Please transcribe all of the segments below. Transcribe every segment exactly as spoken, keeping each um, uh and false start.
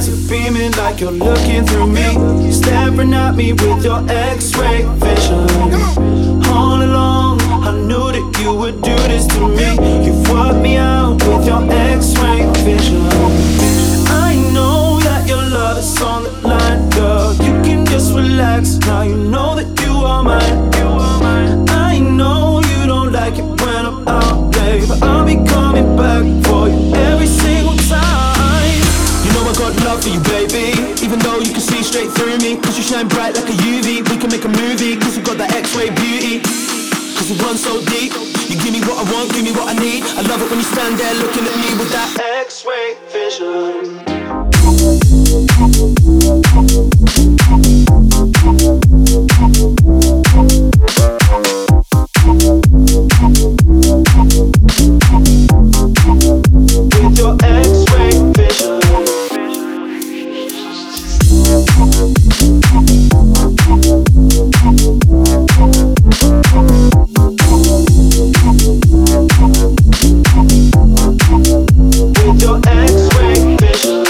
eyes are beaming like you're looking through me, staring at me with your X-ray vision. All along, I knew that you would do this to me. You've worked me out with your X-ray vision. I know that your love is on the line, girl. You can just relax, now you know that you are mine. I know you don't like it when I'm out late, but I'll be coming back for you every single time. You know I got love for you, baby, even though you can see straight through me. Cause you shine bright like a U V, we can make a movie. Cause you got that X-ray beauty, cause you run so deep. You give me what I want, give me what I need. I love it when you stand there looking at me with that X-ray vision. With your X-ray vision. With your X-ray vision.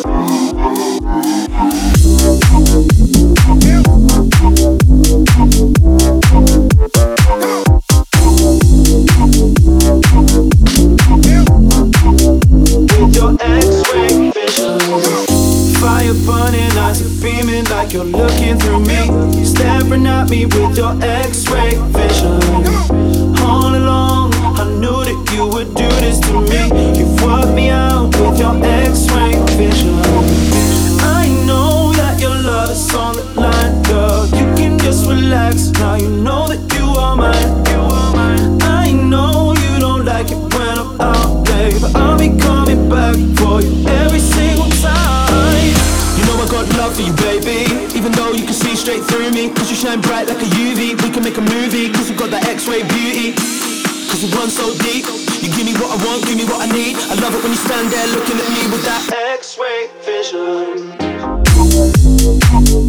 Like you're looking through me, staring at me with your X-ray vision. All along, I knew that you would do this to me. You've worked me out with your X-ray vision. I know that your love is on the line, girl. You can just relax, now you know that you are mine. I know you don't like it when I'm out late, but I'll be coming back for you every single time. You know I got love for you, baby, even though you can see straight through me. Cause you shine bright like a U V, we can make a movie. Cause you got that X-ray beauty, cause you run so deep. You give me what I want, give me what I need. I love it when you stand there looking at me with that X-ray vision.